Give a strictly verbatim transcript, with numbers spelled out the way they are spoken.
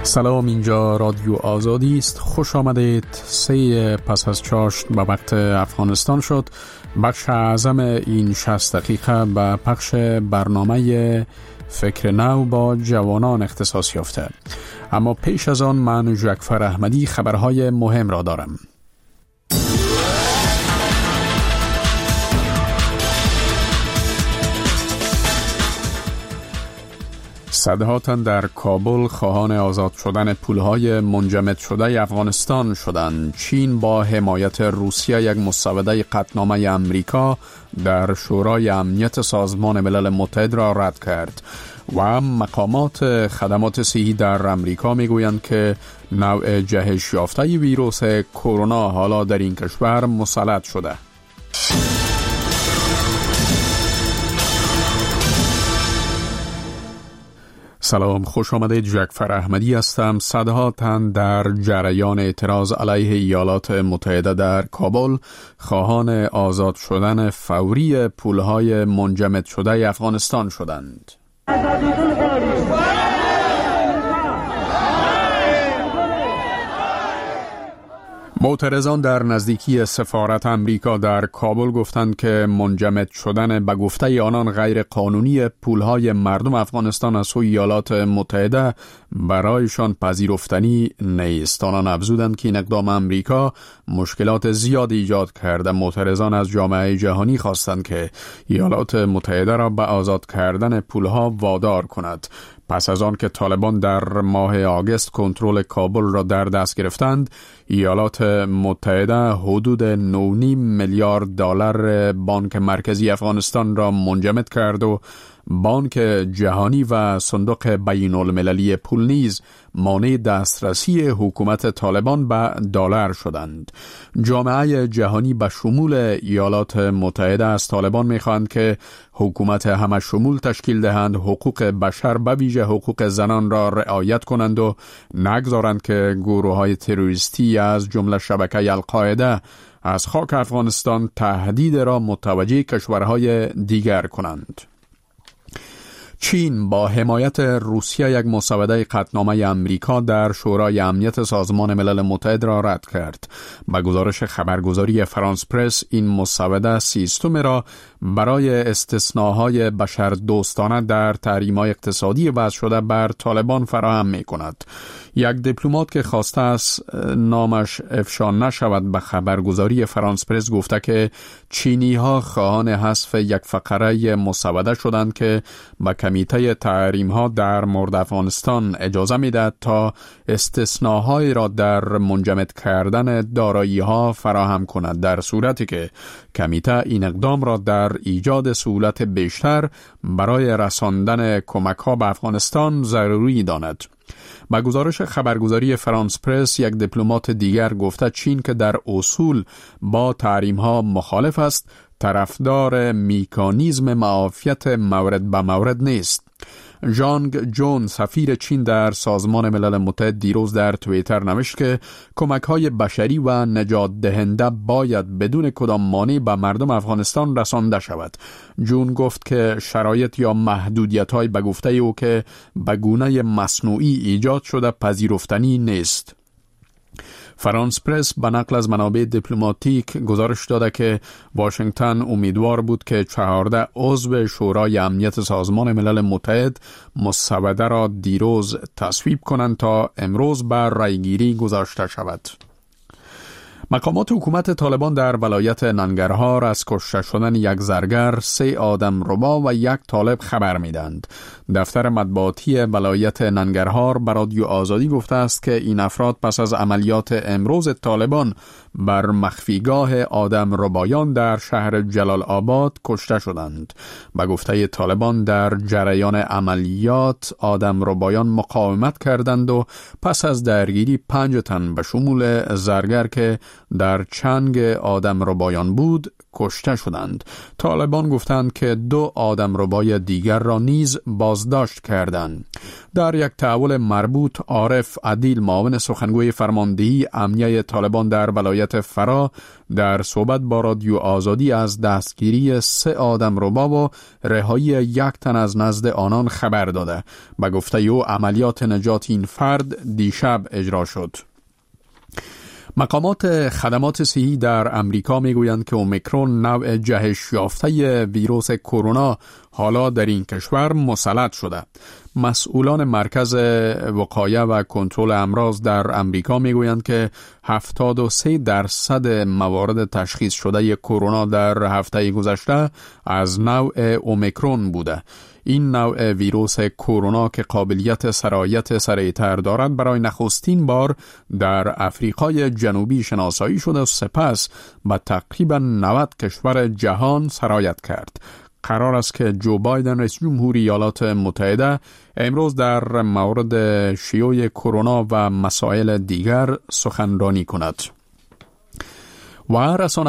سلام، اینجا رادیو آزادی است. خوش آمدید. سه پس از چاشت به وقت افغانستان شد. بخش اعظم این شصت دقیقه به پخش برنامه فکر نو با جوانان اختصاص یافته. اما پیش از آن من جعفر احمدی خبرهای مهم را دارم. صدها تن در کابل خواهان آزاد شدن پولهای منجمد شده افغانستان شدند. چین با حمایت روسیه یک مسوده قطعنامه امریکا در شورای امنیت سازمان ملل متحد را رد کرد و مقامات خدمات صحی در امریکا میگویند که نوع جهش یافته ویروس کرونا حالا در این کشور مسلط شده. سلام، خوش آمدید. جعفر احمدی هستم. صدها تن در جریان اعتراض علیه ایالات متحده در کابل خواهان آزاد شدن فوری پولهای منجمد شده افغانستان شدند. معترضان در نزدیکی سفارت امریکا در کابل گفتند که منجمد شدن به گفته آنان غیر قانونی پولهای مردم افغانستان از سوی ایالات متحده برایشان پذیرفتنی نیست. آنان افزودند که این اقدام امریکا مشکلات زیادی ایجاد کرده. معترضان از جامعه جهانی خواستند که ایالات متحده را به آزاد کردن پولها وادار کند. پس از آن که طالبان در ماه آگوست کنترل کابل را در دست گرفتند، ایالات متحده حدود نه و نیم میلیارد دلار بانک مرکزی افغانستان را منجمد کرد و بانک جهانی و صندوق بین المللی پول نیز مانع دسترسی حکومت طالبان به دلار شدند. جامعه جهانی به شمول ایالات متحده از طالبان می‌خواهند که حکومت همه شمول تشکیل دهند، حقوق بشر به ویژه حقوق زنان را رعایت کنند و نگذارند که گروه‌های تروریستی از جمله شبکه القاعده از خاک افغانستان تهدید را متوجه کشورهای دیگر کنند. چین با حمایت روسیه یک مسوده قطعنامه امریکا در شورای امنیت سازمان ملل متحد را رد کرد. به گزارش خبرگزاری فرانس پرس، این مسوده سیستم را برای استثناهای بشر دوستانه در تحریم‌های اقتصادی وضع شده بر طالبان فراهم می کند. یک دیپلمات که خواسته است نامش افشا نشود به خبرگزاری فرانس پرس گفته که چینی ها خواهان حذف یک فقره مسوده شدند که به کمیته تحریم ها در مورد افغانستان اجازه میدهد تا استثناهای را در منجمد کردن دارایی ها فراهم کند، در صورتی که کمیته این اقدام را در ایجاد سهولت بیشتر برای رساندن کمک ها به افغانستان ضروری داند. با گزارش خبرگزاری فرانس پرس، یک دیپلمات دیگر گفته چین که در اصول با تحریم ها مخالف است، طرفدار مکانیزم معافیت مورد به مورد نیست. ژانگ جون، سفیر چین در سازمان ملل متحد، دیروز در توییتر نوشت که کمک‌های بشری و نجات دهنده باید بدون کدام مانع به مردم افغانستان رسانده شود. جون گفت که شرایط یا محدودیت‌های به گفته او که به گونه مصنوعی ایجاد شده پذیرفتنی نیست. فرانس پرس به نقل از منابع دیپلماتیک گزارش داده که واشنگتن امیدوار بود که چهارده عضو شورای امنیت سازمان ملل متحد مسوده را دیروز تصویب کنند تا امروز بر رایگیری گذاشته شود. مقامات حکومت طالبان در ولایت ننگرهار از کشته شدن یک زرگر، سه آدم ربا و یک طالب خبر میدند. دفتر مطبوعاتی ولایت ننگرهار به رادیو آزادی گفته است که این افراد پس از عملیات امروز طالبان بر مخفیگاه آدم ربایان در شهر جلال آباد کشته شدند. به گفته طالبان در جریان عملیات آدم ربایان مقاومت کردند و پس از درگیری پنج تن به شمول زرگر که در چنگ آدم ربایان بود کشته شدند. طالبان گفتند که دو آدمربای دیگر را نیز بازداشت کردند. در یک تحول مربوط، عارف عدیل، معاون سخنگوی فرماندهی امنیه طالبان در ولایت فرا، در صحبت با رادیو آزادی از دستگیری سه آدمربا و رهایی یک تن از نزد آنان خبر داده. به گفته او عملیات نجات این فرد دیشب اجرا شد. مقامات خدمات صحی در امریکا میگویند که اومیکرون نوع جهش یافته ویروس کرونا حالا در این کشور مسلط شده. مسئولان مرکز وقایه و کنترل امراض در امریکا میگویند که هفتاد و سه درصد موارد تشخیص شده کرونا در هفته گذشته از نوع اومیکرون بوده. این نوع ویروس کرونا که قابلیت سرایت سریعتر دارد برای نخستین بار در افریقای جنوبی شناسایی شده و سپس به تقریبا نود کشور جهان سرایت کرد. قرار است که جو بایدن رئیس جمهور ایالات متحده امروز در مورد شیوع کرونا و مسائل دیگر سخنرانی کند. و رسانه